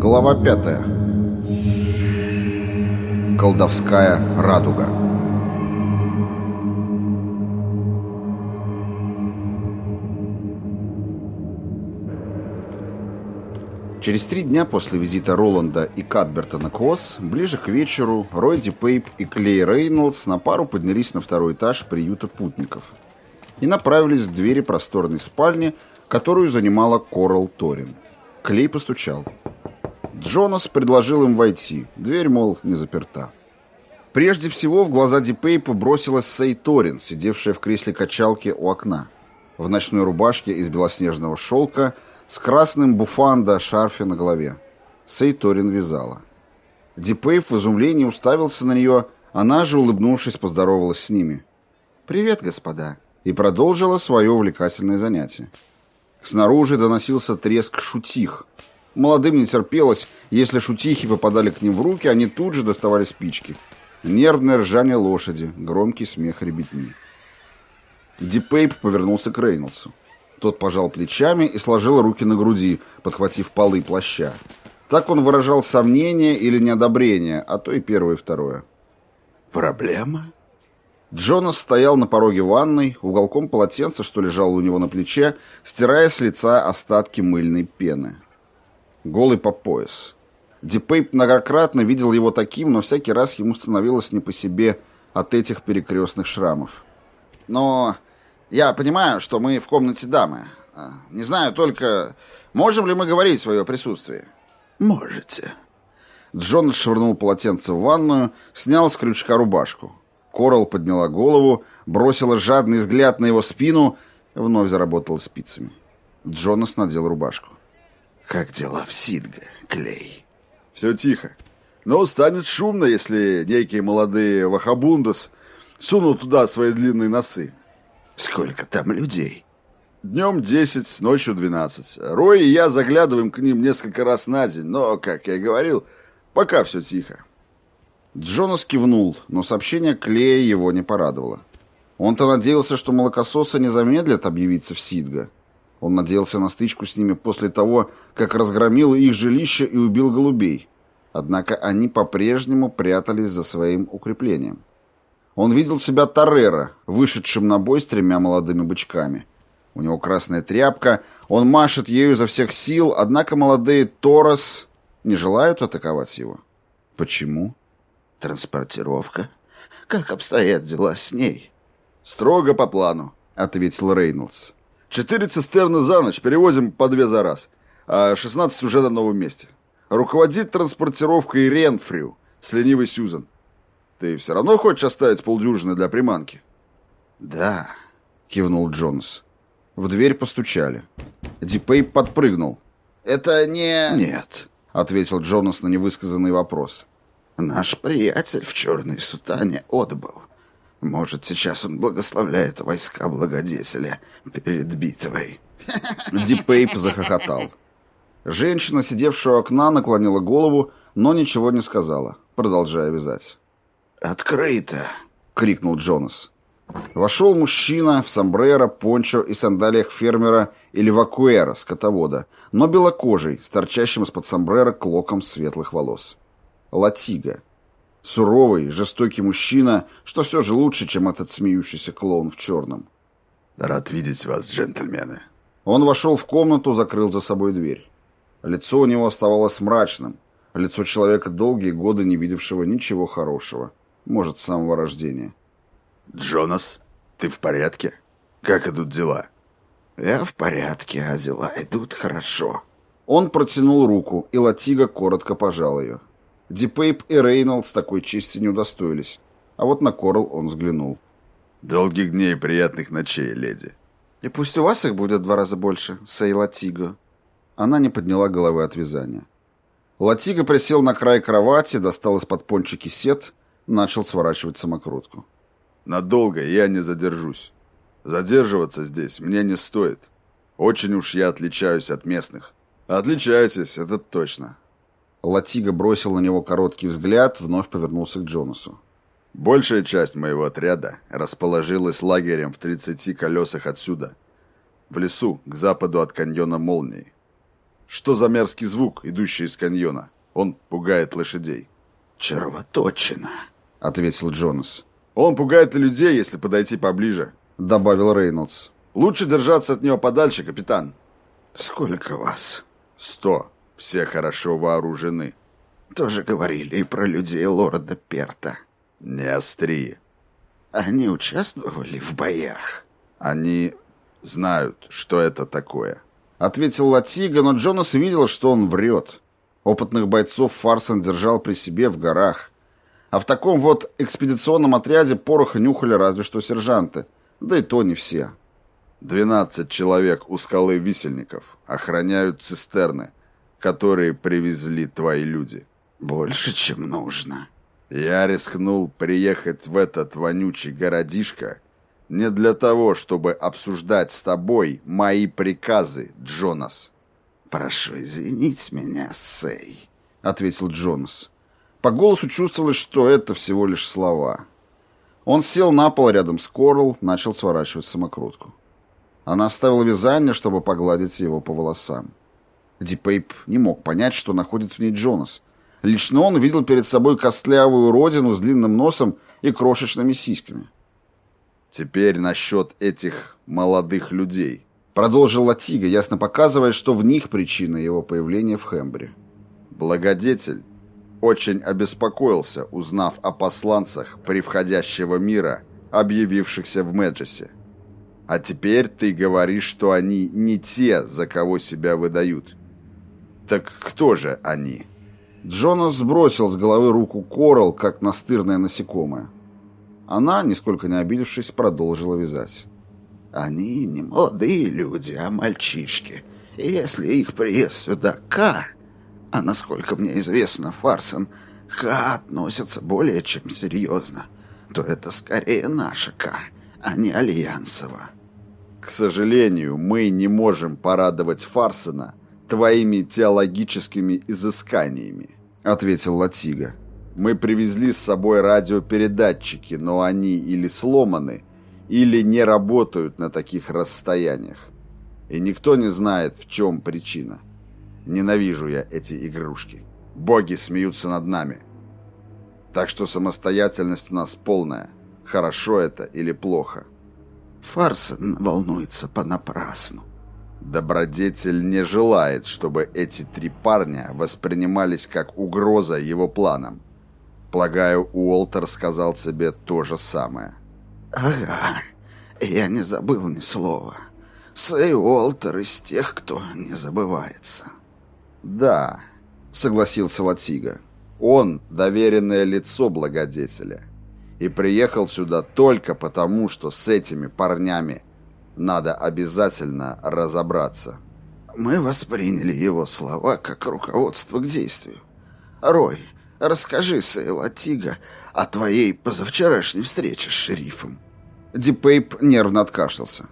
Глава 5. Колдовская радуга. Через 3 дня после визита Роланда и Кадберта на Коос, ближе к вечеру, Ройди Пейп и Клей Рейнольдс на пару поднялись на 2-й этаж приюта путников и направились к двери просторной спальни, которую занимала Корал Торин. Клей постучал. Джонас предложил им войти. Дверь, мол, не заперта. Прежде всего в глаза Ди Пейпу бросилась Сэй Торин, сидевшая в кресле качалки у окна, в ночной рубашке из белоснежного шелка с красным буфандо шарфе на голове. Сэй Торин вязала. Ди Пейп в изумлении уставился на нее, она же, улыбнувшись, поздоровалась с ними. «Привет, господа», и продолжила свое увлекательное занятие. Снаружи доносился треск шутих. Молодым не терпелось, если шутихи попадали к ним в руки, они тут же доставали спички. Нервное ржание лошади, громкий смех ребятни. Ди Пейп повернулся к Рейнольдсу. Тот пожал плечами и сложил руки на груди, подхватив полы плаща. Так он выражал сомнение или неодобрение, а то и первое и второе. «Проблема?» Джонас стоял на пороге ванной, уголком полотенца, что лежало у него на плече, стирая с лица остатки мыльной пены. Голый по пояс. Ди Пейп многократно видел его таким, но всякий раз ему становилось не по себе от этих перекрестных шрамов. «Но я понимаю, что мы в комнате дамы. Не знаю только, можем ли мы говорить в свое присутствие?» «Можете». Джонас швырнул полотенце в ванную, снял с крючка рубашку. Корал подняла голову, бросила жадный взгляд на его спину, вновь заработала спицами. Джонас надел рубашку. «Как дела в Сидго, Клей?» «Все тихо. Но станет шумно, если некие молодые вахабундас сунут туда свои длинные носы». «Сколько там людей?» «Днем 10, ночью 12. Рой и я заглядываем к ним несколько раз на день, но, как я говорил, пока все тихо». Джонас кивнул, но сообщение Клея его не порадовало. Он-то надеялся, что молокососы не замедлят объявиться в Сидго. Он надеялся на стычку с ними после того, как разгромил их жилище и убил голубей. Однако они по-прежнему прятались за своим укреплением. Он видел себя Торрера, вышедшим на бой с 3 молодыми бычками. У него красная тряпка, он машет ею изо всех сил, однако молодые Торос не желают атаковать его. Почему? «Транспортировка? Как обстоят дела с ней?» «Строго по плану», — ответил Рейнольдс. 4 цистерны за ночь, перевозим по 2 за раз, а 16 уже на новом месте. Руководит транспортировкой Ренфрю с ленивой Сьюзан. Ты все равно хочешь оставить полдюжины для приманки?» «Да», — кивнул Джонас. В дверь постучали. Ди Пейп подпрыгнул. «Это не...» «Нет», — ответил Джонас на невысказанный вопрос. «Наш приятель в черной сутане отбыл. Может, сейчас он благословляет войска благодетеля перед битвой». Ди Пейп захохотал. Женщина, сидевшая у окна, наклонила голову, но ничего не сказала, продолжая вязать. «Открыто!» — крикнул Джонас. Вошел мужчина в сомбреро, пончо и сандалиях фермера или вакуэра, скотовода, но белокожий, с торчащим из-под сомбреро клоком светлых волос. Латига. Суровый, жестокий мужчина, что все же лучше, чем этот смеющийся клоун в черном. «Рад видеть вас, джентльмены». Он вошел в комнату, закрыл за собой дверь. Лицо у него оставалось мрачным. Лицо человека, долгие годы не видевшего ничего хорошего. Может, с самого рождения. «Джонас, ты в порядке? Как идут дела?» «Я в порядке, а дела идут хорошо». Он протянул руку, и Латига коротко пожал ее. Ди Пейп и Рейнольдс такой чести не удостоились. А вот на Корал он взглянул. «Долгих дней и приятных ночей, леди». «И пусть у вас их будет в 2 раза больше, Сэй Латига». Она не подняла головы от вязания. Латига присел на край кровати, достал из-под пончики сет, начал сворачивать самокрутку. «Надолго я не задержусь. Задерживаться здесь мне не стоит. Очень уж я отличаюсь от местных. Отличаетесь, это точно». Латига бросил на него короткий взгляд, вновь повернулся к Джонасу. «Большая часть моего отряда расположилась лагерем в 30 колесах отсюда, в лесу, к западу от каньона Молнии. Что за мерзкий звук, идущий из каньона? Он пугает лошадей. «Червоточина», — ответил Джонас. «Он пугает и людей, если подойти поближе», — добавил Рейнольдс. «Лучше держаться от него подальше, капитан». «Сколько вас?» 100. Все хорошо вооружены». «Тоже говорили и про людей лорда Перта». «Не остри». «Они участвовали в боях?» «Они знают, что это такое», — ответил Латига, но Джонас видел, что он врет. Опытных бойцов Фарсон держал при себе в горах. А в таком вот экспедиционном отряде пороха нюхали разве что сержанты. Да и то не все. 12 человек у скалы висельников охраняют цистерны, которые привезли твои люди. «Больше, чем нужно». Я рискнул приехать в этот вонючий городишко не для того, чтобы обсуждать с тобой мои приказы, Джонас. «Прошу извинить меня, Сэй», — ответил Джонас. По голосу чувствовалось, что это всего лишь слова. Он сел на пол рядом с Корл, начал сворачивать самокрутку. Она оставила вязание, чтобы погладить его по волосам. Дипейп не мог понять, что находит в ней Джонас. Лично он видел перед собой костлявую уродину с длинным носом и крошечными сиськами. «Теперь насчет этих молодых людей», — продолжил Латига, ясно показывая, что в них причина его появления в Хембре. «Благодетель очень обеспокоился, узнав о посланцах превходящего мира, объявившихся в Меджесе. А теперь ты говоришь, что они не те, за кого себя выдают. Так кто же они?» Джонас сбросил с головы руку Корал, как настырное насекомое. Она, нисколько не обидевшись, продолжила вязать. «Они не молодые люди, а мальчишки. И если их приезд сюда К, а насколько мне известно, Фарсон, К относятся более чем серьезно, то это скорее наша К, а не Альянсова». «К сожалению, мы не можем порадовать Фарсона твоими теологическими изысканиями», — ответил Латига. «Мы привезли с собой радиопередатчики, но они или сломаны, или не работают на таких расстояниях. И никто не знает, в чем причина. Ненавижу я эти игрушки. Боги смеются над нами. Так что самостоятельность у нас полная. Хорошо это или плохо?» Фарсон волнуется понапрасну. Добродетель не желает, чтобы эти 3 парня воспринимались как угроза его планам. Полагаю, Уолтер сказал себе то же самое. «Ага, я не забыл ни слова. Сэй Уолтер из тех, кто не забывается». «Да», — согласился Латига. «Он доверенное лицо благодетеля. И приехал сюда только потому, что с этими парнями надо обязательно разобраться». Мы восприняли его слова как руководство к действию. Рой, расскажи, Сэй Латига, о твоей позавчерашней встрече с шерифом. Дипейп нервно откашлялся.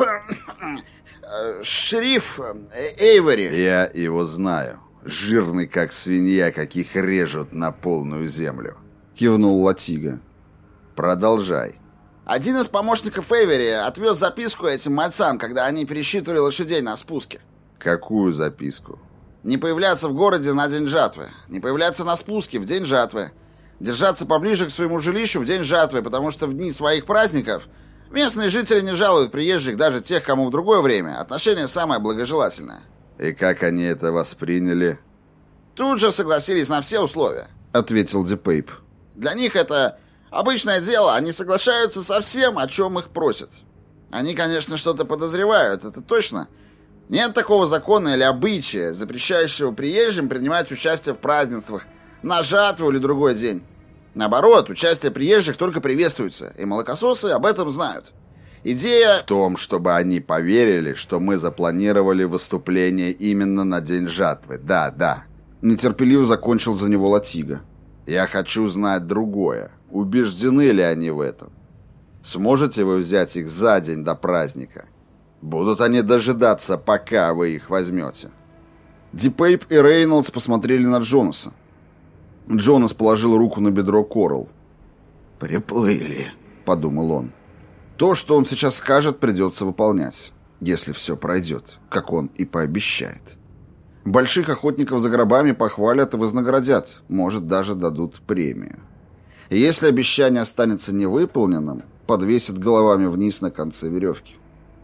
«Шериф Эйвори». «Я его знаю. Жирный, как свинья, каких режут на полную землю», — кивнул Латига. «Продолжай». «Один из помощников Эйвери отвез записку этим мальцам, когда они пересчитывали лошадей на спуске». «Какую записку?» «Не появляться в городе на день жатвы. Не появляться на спуске в день жатвы. Держаться поближе к своему жилищу в день жатвы, потому что в дни своих праздников местные жители не жалуют приезжих, даже тех, кому в другое время отношение самое благожелательное». «И как они это восприняли?» «Тут же согласились на все условия», — ответил Дипейп. «Для них это обычное дело, они соглашаются со всем, о чем их просят. Они, конечно, что-то подозревают, это точно. Нет такого закона или обычая, запрещающего приезжим принимать участие в празднествах на жатву или другой день. Наоборот, участие приезжих только приветствуется, и молокососы об этом знают. Идея в том, чтобы они поверили, что мы запланировали выступление именно на день жатвы. Да. Нетерпеливо закончил за него Латига. Я хочу знать другое. Убеждены ли они в этом? Сможете вы взять их за день до праздника? Будут они дожидаться, пока вы их возьмете?» Дипейп и Рейнольдс посмотрели на Джонаса. Джонас положил руку на бедро Корл. «Приплыли», — подумал он. То, что он сейчас скажет, придется выполнять, если все пройдет, как он и пообещает. Больших охотников за гробами похвалят и вознаградят, может, даже дадут премию. И если обещание останется невыполненным, подвесят головами вниз на конце веревки.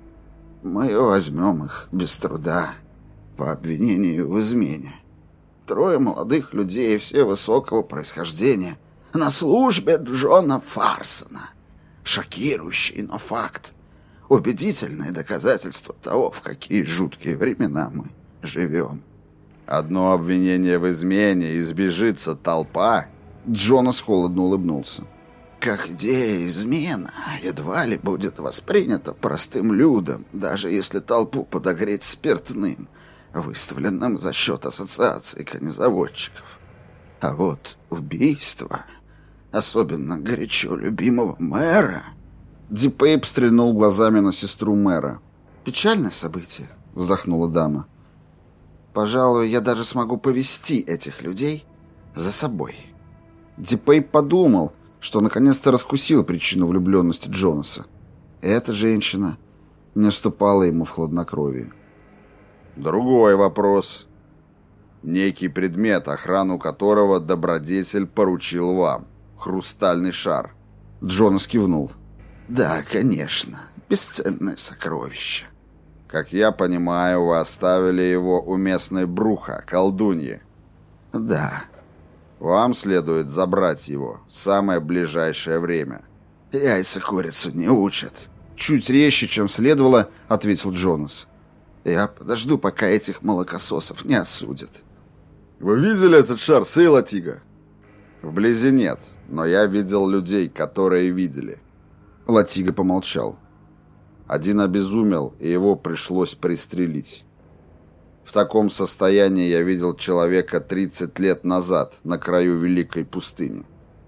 Мы возьмем их без труда по обвинению в измене. 3 молодых людей, все высокого происхождения, на службе Джона Фарсона. Шокирующий, но факт. Убедительное доказательство того, в какие жуткие времена мы живем. Одно обвинение в измене, избежится толпа. Джонас холодно улыбнулся. Как идея измена едва ли будет воспринята простым людям, даже если толпу подогреть спиртным, выставленным за счет ассоциации конезаводчиков. А вот убийство, особенно горячо любимого мэра... Дипейп стрельнул глазами на сестру мэра. «Печальное событие», — вздохнула дама. «Пожалуй, я даже смогу повести этих людей за собой». Дипейп подумал, что наконец-то раскусил причину влюбленности Джонаса. Эта женщина не уступала ему в хладнокровии. Другой вопрос. Некий предмет, охрану которого добродетель поручил вам. Хрустальный шар. Джонас кивнул. «Да, конечно. Бесценное сокровище». Как я понимаю, вы оставили его у местной Бруха, колдуньи. «Да». Вам следует забрать его в самое ближайшее время. «Яйца курицу не учат». Чуть резче, чем следовало, ответил Джонас. «Я подожду, пока этих молокососов не осудят». Вы видели этот шар, Сейла Тига? Вблизи нет, но я видел людей, которые видели. Латига помолчал. Один обезумел, и его пришлось пристрелить. В таком состоянии я видел человека 30 лет назад на краю Великой пустыни.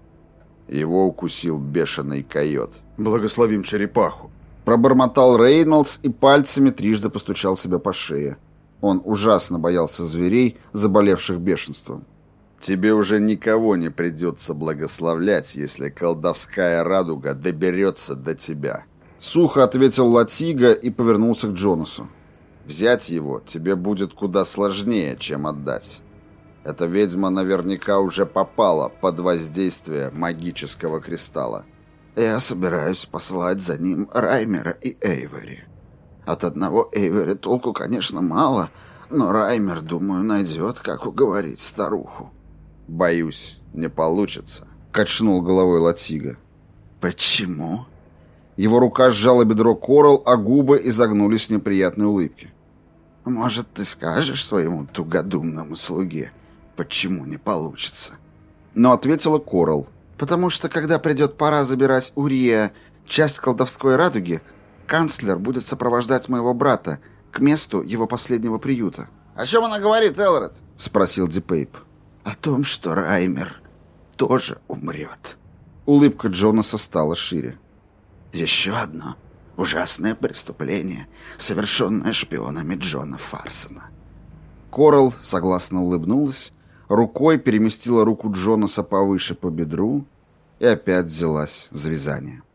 Его укусил бешеный койот. «Благословим черепаху!» Пробормотал Рейнольдс и пальцами трижды постучал себя по шее. Он ужасно боялся зверей, заболевших бешенством. Тебе уже никого не придется благословлять, если колдовская радуга доберется до тебя. Сухо ответил Латига и повернулся к Джонасу. Взять его тебе будет куда сложнее, чем отдать. Эта ведьма наверняка уже попала под воздействие магического кристалла. Я собираюсь послать за ним Раймера и Эйвори. От одного Эйвори толку, конечно, мало, но Раймер, думаю, найдет, как уговорить старуху. Боюсь, не получится. Качнул головой Латига. Почему? Его рука сжала бедро Корал, а губы изогнулись в неприятной улыбке. Может, ты скажешь своему тугодумному слуге, почему не получится? Но ответила Корал. Потому что, когда придет пора забирать Урия, часть колдовской радуги, канцлер будет сопровождать моего брата к месту его последнего приюта. «О чем она говорит, Элрод?» — спросил Дипейп. О том, что Раймер тоже умрет. Улыбка Джонаса стала шире. Еще одно ужасное преступление, совершенное шпионами Джона Фарсона. Корал согласно улыбнулась, рукой переместила руку Джонаса повыше по бедру и опять взялась за вязание.